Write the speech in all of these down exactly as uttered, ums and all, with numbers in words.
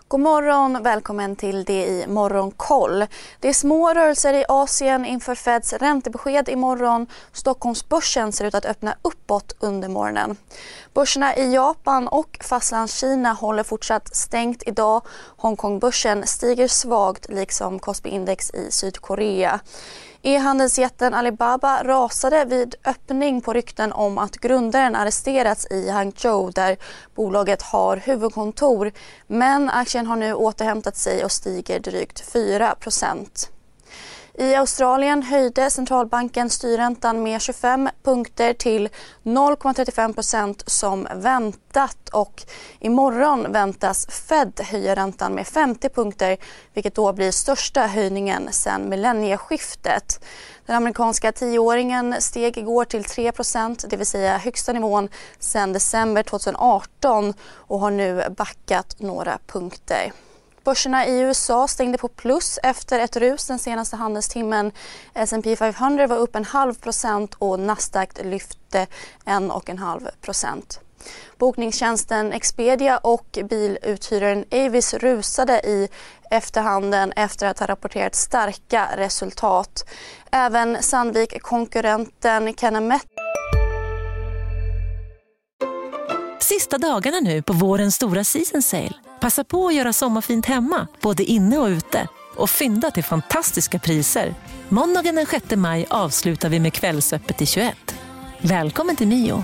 God morgon, välkommen till det i Morgonkoll. Det är små rörelser i Asien inför Feds räntebesked imorgon. Stockholmsbörsen ser ut att öppna uppåt under morgonen. Börserna i Japan och fastlandskina håller fortsatt stängt idag. Hongkongbörsen stiger svagt liksom Kospi-index i Sydkorea. E-handelsjätten Alibaba rasade vid öppning på rykten om att grundaren arresterats i Hangzhou där bolaget har huvudkontor. Men aktien har nu återhämtat sig och stiger drygt fyra procent. I Australien höjde centralbanken styrräntan med tjugofem punkter till noll komma trettiofem procent som väntat, och imorgon väntas Fed höja räntan med femtio punkter, vilket då blir största höjningen sedan millennieskiftet. Den amerikanska tioåringen steg igår till tre procent, det vill säga högsta nivån sedan december tjugoarton, och har nu backat några punkter. Börserna i U S A stängde på plus efter ett rus den senaste handelstimmen. S and P femhundra var upp en halv procent och Nasdaq lyfte en och en halv procent. Bokningstjänsten Expedia och biluthyraren Avis rusade i efterhanden efter att ha rapporterat starka resultat. Även Sandvik-konkurrenten Kennametal. Sista dagarna nu på vårens stora season sale. Passa på att göra sommarfint hemma, både inne och ute. Och fynda till fantastiska priser. Måndagen den sjätte maj avslutar vi med kvällsöppet i tjugoett. Välkommen till Mio.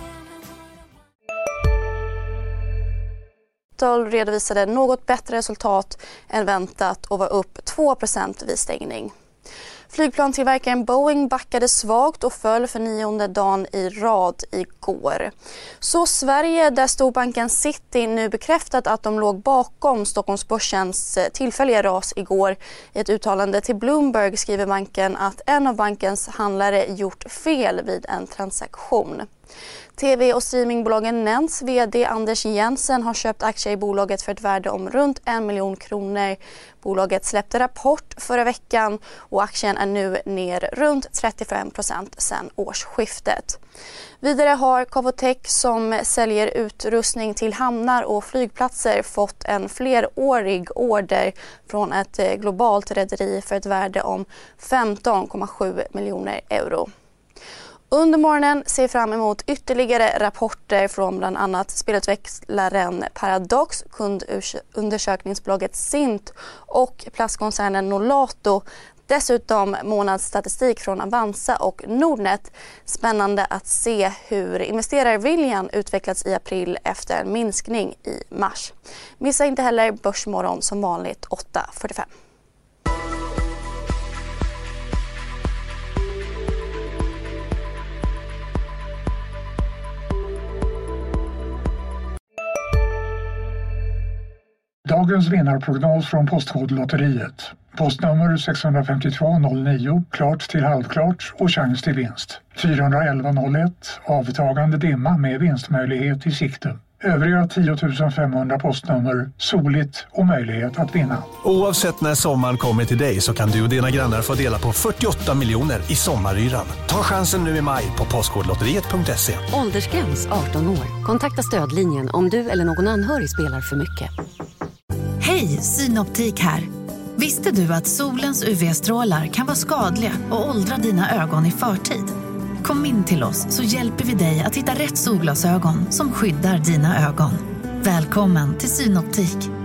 Redovisade något bättre resultat än väntat och var upp två procent vid stängning. Flygplantillverkaren Boeing backade svagt och föll för nionde dagen i rad igår. Så Sverige, där storbanken City nu bekräftat att de låg bakom Stockholmsbörsens tillfälliga ras igår. I ett uttalande till Bloomberg skriver banken att en av bankens handlare gjort fel vid en transaktion. T V- och streamingbolagen Nents vd Anders Jensen har köpt aktier i bolaget för ett värde om runt en miljon kronor. Bolaget släppte rapport förra veckan och aktien är nu ner runt trettiofem procent sedan årsskiftet. Vidare har Cavotec, som säljer utrustning till hamnar och flygplatser, fått en flerårig order från ett globalt rederi för ett värde om femton komma sju miljoner euro. Under morgonen ser fram emot ytterligare rapporter från bland annat spelutvecklaren Paradox, kundundersökningsbolaget Cint och plastkoncernen Nolato. Dessutom månadsstatistik från Avanza och Nordnet. Spännande att se hur investerarviljan utvecklats i april efter en minskning i mars. Missa inte heller Börsmorgon som vanligt åtta fyrtiofem. Dagens vinnarprognos från Postkodlotteriet. Postnummer sex fem två noll nio, klart till halvklart och chans till vinst. fyra ett ett noll ett, avtagande dimma med vinstmöjlighet i sikte. Övriga tio tusen femhundra postnummer, soligt och möjlighet att vinna. Oavsett när sommaren kommer till dig så kan du och dina grannar få dela på fyrtioåtta miljoner i sommaryran. Ta chansen nu i maj på postkodlotteriet punkt se. Åldersgräns arton år. Kontakta stödlinjen om du eller någon anhörig spelar för mycket. Hej, Synoptik här. Visste du att solens U V-strålar kan vara skadliga och åldra dina ögon i förtid? Kom in till oss så hjälper vi dig att hitta rätt solglasögon som skyddar dina ögon. Välkommen till Synoptik.